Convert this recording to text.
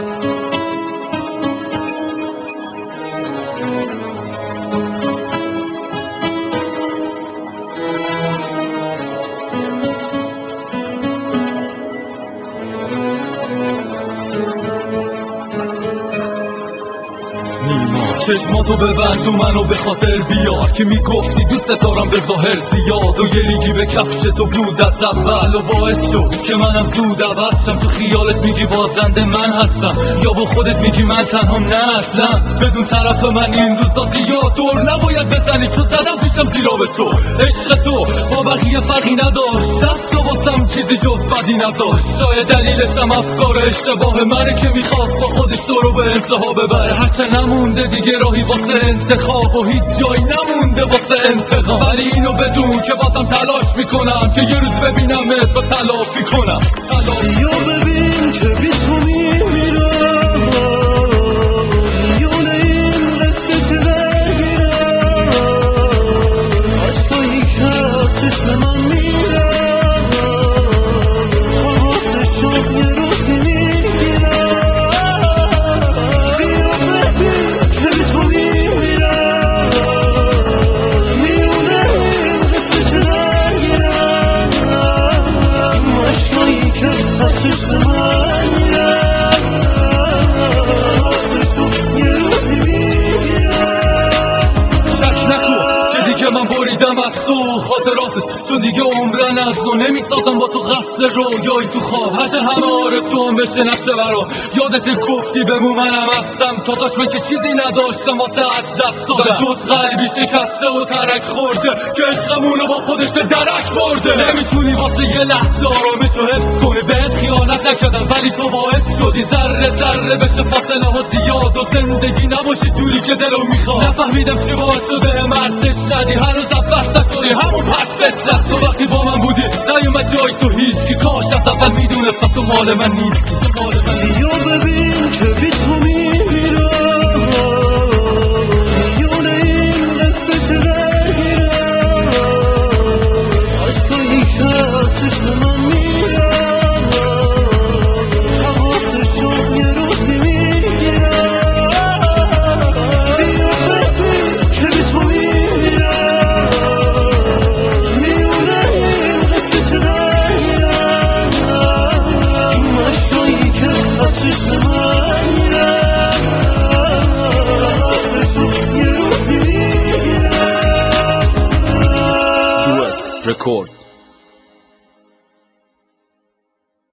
چشماتو ببند و منو به خاطر بیار که میگفتی دوست دارم به ظاهر زیاد و یه لیگی به کفش تو بود از اول و باعث شد که منم زود عوض شم. تو خیالت میگی بازنده من هستم یا با خودت میگی من تنها نه اصلا بدون طرف من این روزا زیاد دور نباید بزنی چون زدم پیشم زیرا به تو. عشق تو با بقیه فرقی نداشت دست و واسم چیزی جز بدی نداشت. شاید دلیلشم افکار اشتباه منه که میخواست با خودش تو رو به انتها ببره. هرچه نمونده دیگه راهی واسه انتخاب و هیچ جایی نمونده واسه انتقام. ولی اینو بدون که بازم تلاش میکنم که یه روز ببینم تو تلافی کنم. یا ببین که بی تو میمیرم میونه این قصه چه نگیرم عشقایی که از چشم من میرم تو واسه شب یه روزی میگیرم. یا ببین که بی تو میمیرم میونه این قصه چه نگیرم عشقایی که از چشم من میرم واسه شب یه روزی میگیرم. شک نکن که دیگه من بریدم از تو خاطراتت چون دیگه عمرن از تو نمیسازم با تو قصد رویایی تو خواب. هرچه همه آرزوام بشه نشه برام یادت گفتی بگو منم هستم تا داشت من که چیزی نداشتم واسه از دست دادم جز قلبی شکسته و ترک خورده که عشقمونو با خودش به درک برده. نمیتونی واسه یه لحظه آرامشو حفظ کنی بهت خیانت نکردم ولی تو باعث شدی ذره ذره بشه فاصله ها زیاد و زندگی نباشه جوری که دلو میخواد. نفهمیدم چی باعث شده مرزش ندی هنوز از بست نشدی همون پس بترد. تو وقتی با من بودی نیومد جای تو هیچ که کاش از اول میدونستم تو مال من نیستی.